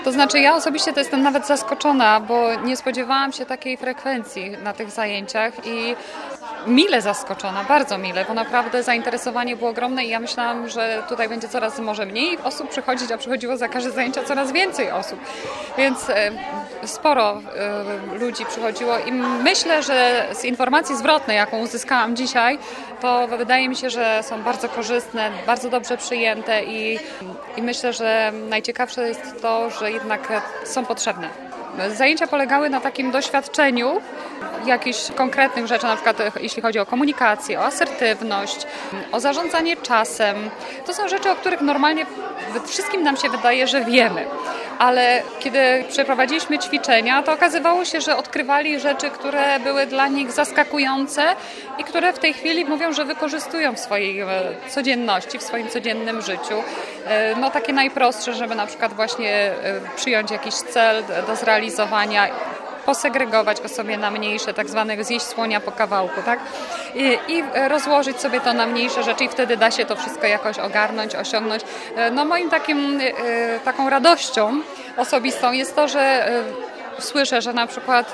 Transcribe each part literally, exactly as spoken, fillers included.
To znaczy ja osobiście to jestem nawet zaskoczona, bo nie spodziewałam się takiej frekwencji na tych zajęciach i mile zaskoczona, bardzo mile, bo naprawdę zainteresowanie było ogromne i ja myślałam, że tutaj będzie coraz może mniej osób przychodzić, a przychodziło za każde zajęcia coraz więcej osób. Więc e, sporo e, ludzi przychodziło i myślę, że z informacji zwrotnej, jaką uzyskałam dzisiaj, to wydaje mi się, że są bardzo korzystne, bardzo dobrze przyjęte i, i myślę, że najciekawsze jest to, że jednak są potrzebne. Zajęcia polegały na takim doświadczeniu jakichś konkretnych rzeczy, na przykład jeśli chodzi o komunikację, o asertywność, o zarządzanie czasem. To są rzeczy, o których normalnie wszystkim nam się wydaje, że wiemy. Ale kiedy przeprowadziliśmy ćwiczenia, to okazywało się, że odkrywali rzeczy, które były dla nich zaskakujące i które w tej chwili mówią, że wykorzystują w swojej codzienności, w swoim codziennym życiu. No takie najprostsze, żeby na przykład właśnie przyjąć jakiś cel do zrealizowania, posegregować go sobie na mniejsze, tak zwanego zjeść słonia po kawałku, tak? I, I rozłożyć sobie to na mniejsze rzeczy i wtedy da się to wszystko jakoś ogarnąć, osiągnąć. No moim takim, taką radością osobistą jest to, że słyszę, że na przykład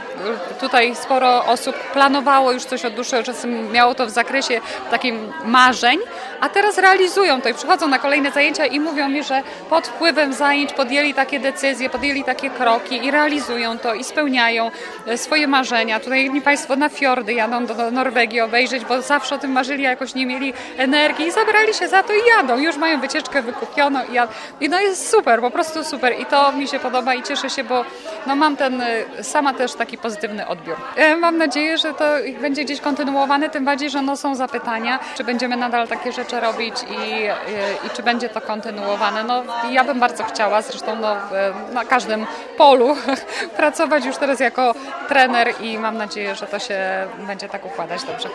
tutaj sporo osób planowało już coś od dłuższego czasu, miało to w zakresie takim marzeń, a teraz realizują to i przychodzą na kolejne zajęcia i mówią mi, że pod wpływem zajęć podjęli takie decyzje, podjęli takie kroki i realizują to i spełniają swoje marzenia. Tutaj jedni Państwo na fiordy jadą do Norwegii obejrzeć, bo zawsze o tym marzyli, a jakoś nie mieli energii i zabrali się za to i jadą. Już mają wycieczkę wykupioną i jadą. I no jest super, po prostu super i to mi się podoba i cieszę się, bo no mam ten, sama też taki pozytywny odbiór. Mam nadzieję, że to będzie gdzieś kontynuowane, tym bardziej, że no są zapytania, czy będziemy nadal takie rzeczy robić i, i, i czy będzie to kontynuowane. No ja bym bardzo chciała, zresztą no, na każdym polu pracować już teraz jako trener i mam nadzieję, że to się będzie tak układać dobrze.